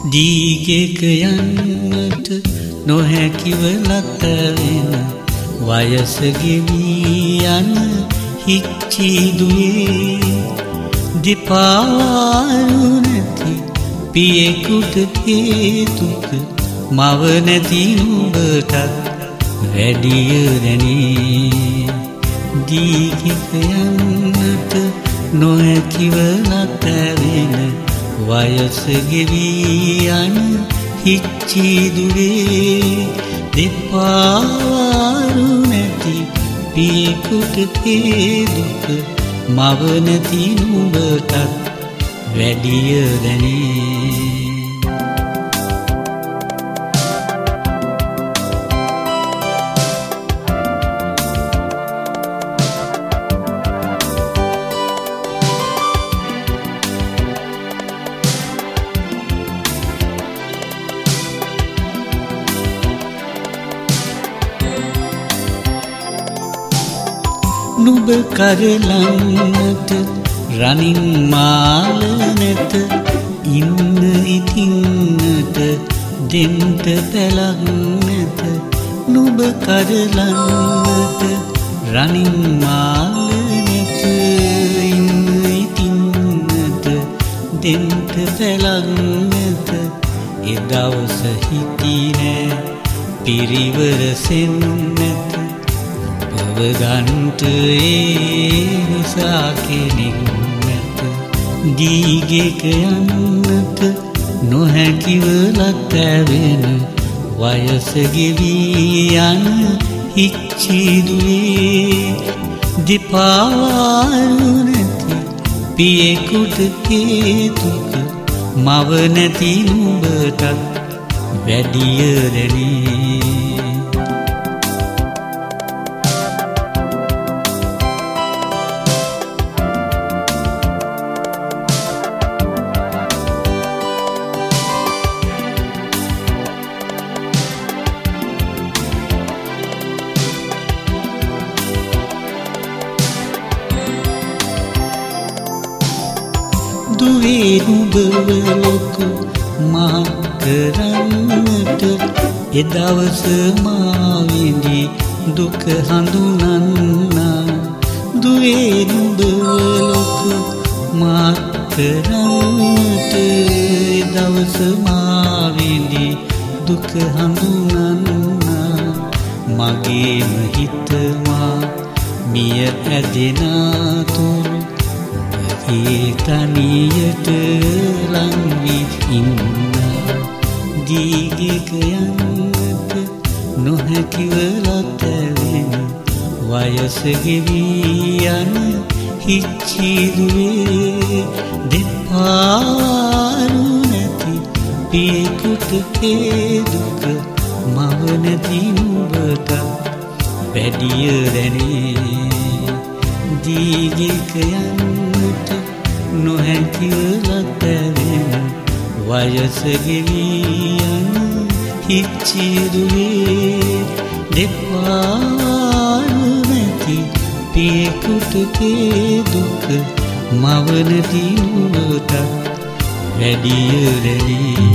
දීගෙක යන්නට නොහැකිව ලතවෙන වයස ගෙවී යන හිච්චිදුවේ දෙපාරු නැති පියෙකුට හේතුක මව නැති නුඹටත් වැඩිය දැනේ. දීගෙක යන්නට නොහැකිව ලතවෙන වයස ගෙවී යන හිච්චිදුවේ දෙපාරු නැති පියෙකුට හේතුක මව නැති නුඹටත් වැඩිය දැනේ. නුඹ කරලන්නට රනින් මාල නැත ඉන්න ඉතින්නට දෙන්ට පැලක් නැත. නුඹ කරලන්නට රනින් මාල නැත ඉන්න ඉතින්නට දෙන්ට පැලක් නැත. එදවස හිතී නෑ පිරිවර සෙන් නැත ගන්ට නිසා කෙනෙක් නැත. දීගෙක යන්නට නොහැකිව ලතවෙන වයස ගෙවී යන හිච්චිදුවේ දෙපාරු නැති පියෙකුට හේතුක මව නැති නුඹටත් වැඩිය දැනේ. දුවේ නුඹව ලොකු මා කරන්නට එදවස මා විඳි දුක හඳුනන්නා. දුවේ නුඹව ලොකු මා කරන්නට එදවස මා විඳි දුක හඳුනන්නා. මගේම හිත මා මිය ඇදෙනා තුරු ඒ තනියට ලංවී ඉන්නා. දීගෙක යන්නට නොහැකිව ලතවෙන වයස ගෙවී යන හිච්චිදුවේ දෙපාරු නැති පියෙකුට හේතුක මව නැති නුඹටත් වැඩිය දැනේ. දීගෙක යන්නට නොහැකිව ලතවෙන වයස ගෙවී යන හිච්චිදුවේ දෙපාරු නැති පියෙකුට හේතුක මව නැති නුඹටත් වැඩිය දැනේ.